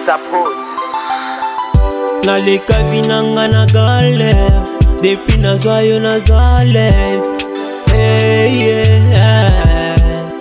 support. Naleka vinanga na galère, depuis nazwa yo nazales. Hey, yeah.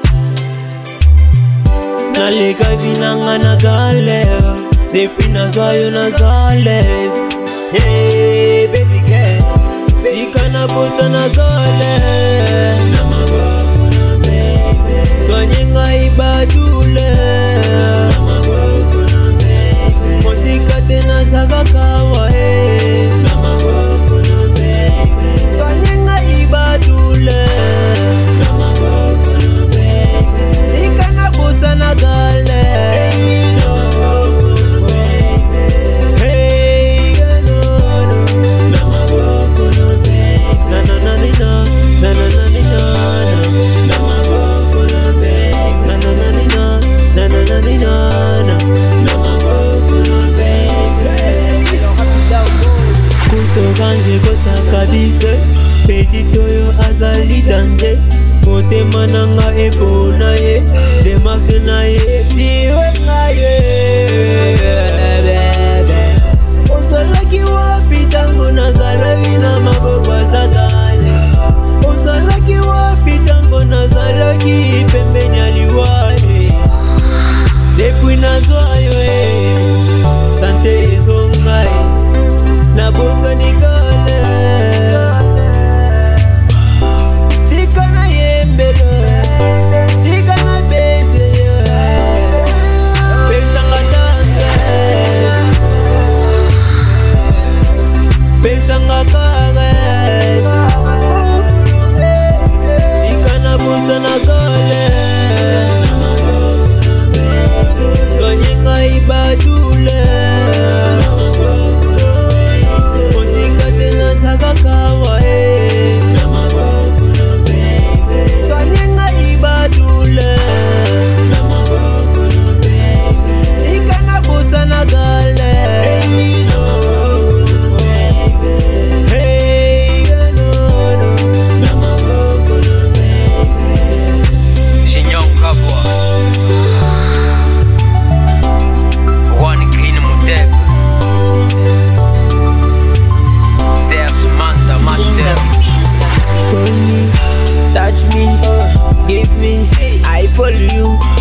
Naleka vinanga na galère, depuis nazwa yo nazales. Hey, baby girl, ikana bosa na galère. Namaboko na baby, soanyenga ibadule. Namaboko na baby, mosika tena zaga kawa. Namaboko na baby, soanyenga ibadule. Namaboko na baby, ikana bosa na galère. Kutokanje kosakabise, petit oyo azali danger. Motema nanga epona ye, demarche na ye tiwe na ye. Osalaki wapi tango nazalaki na maboko ya Satani? Osalaki wapi tango nazalaki pembeni ya liwaye? Depuis nazwa yo sante ezonga na bosa nikale. Tika na yembelo, tika na bese. Pesa ngatanga, pesa ngakare. Tika na bosa na gale. Soanyenga ibadule. Mosika tena zaga kawa. Soanyenga ibadule. Ikana bosa na gale. Shinyong Kabwa, One King Mudebe, Zef Manda Master. Touch me, give me, I follow you.